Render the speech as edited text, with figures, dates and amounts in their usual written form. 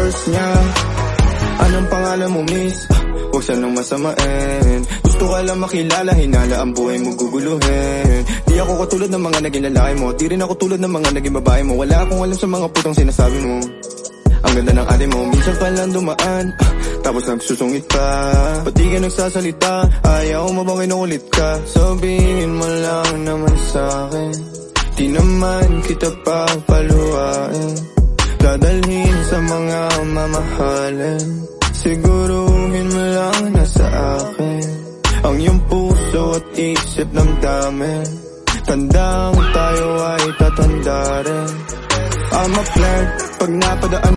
first niya. Anong pangalan mo, miss? Huwag sanang masamain. Gusto ka lang makilala, hinala ang buhay mo guguluhin. Di ako katulad ng mga naging lalaki mo, di rin ako tulad ng mga naging babae mo. Wala akong alam sa mga putong sinasabi mo. Ang ganda ng ate mo, minsan pa lang dumaan, tapos nagsusungit pa. Ba't di ka nagsasalita? Ayaw mo bang kinukulit ka? Sabihin mo lang naman sa'kin, di naman kita papaluhain. Dadalhin sa mga mamahalin, siguruhin mo lang na sa akin ang iyong puso at isip ng dami. Tandang tayo ay tatanda rin. I'm a flirt, pag napadaan